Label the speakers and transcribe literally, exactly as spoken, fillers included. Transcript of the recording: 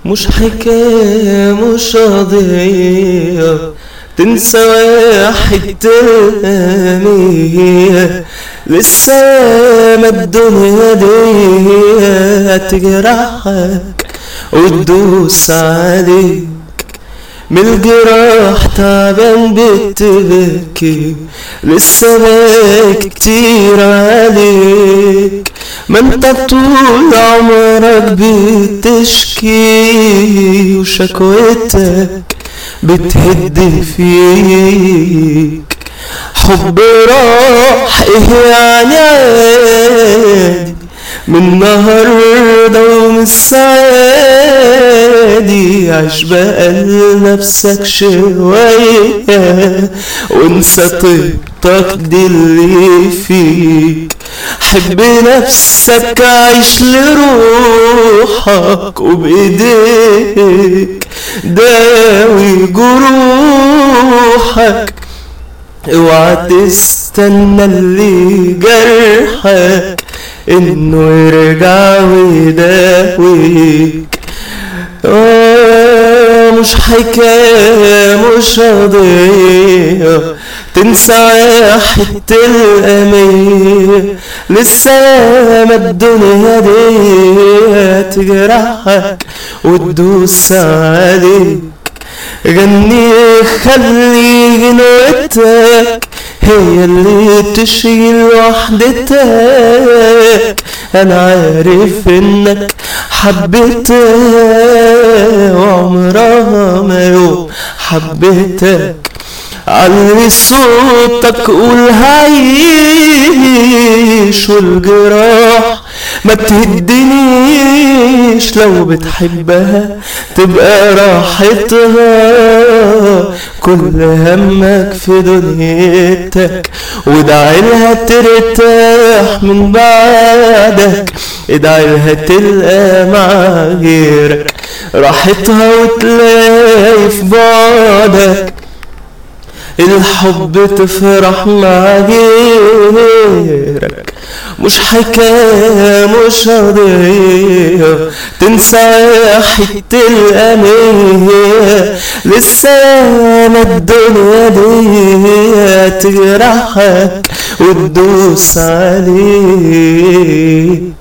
Speaker 1: مش حكاية مش قضية تنسى واحد تاني، لسه ما الدنيا دي هتجرحك وتدوس عليك، من الجراح تعبان بتبكي، لسه باقي كتير عليك، ما انت طول عمرك بتشكي وشكوتك بتهد فيك. حب راح ايه يعني عادي، من النهارده ومن السعادي، عيش بقى لنفسك شوية وانسى طيبتك دي اللي فيك. حب نفسك عيش لروحك وبايديك داوي جروحك، اوعى تستنى اللي جرحك انه يرجع ويداويك. آه مش حكاية مش قضية تنسى واحد تلقى مية، لسه ما الدنيا دي تجرحك وتدوس عليك. غني خلي جنوتك هي اللي تشيل وحدتك، انا عارف انك حبيتها وعمرها ما يوم حبيتك. علي صوتك قول هعيش والجراح ما تهدنيش، لو بتحبها تبقى راحتها، كل همك في دنيتك وادعي لها ترتاح من بعدك، ادعي لها تلقى مع غيرك راحتها وتلاقي في بعدك الحب تفرح مع غيرك. مش حكاية مش قضية تنسى واحد تلقى مية، لسه ما الدنيا دي تجرحك وتدوس عليك.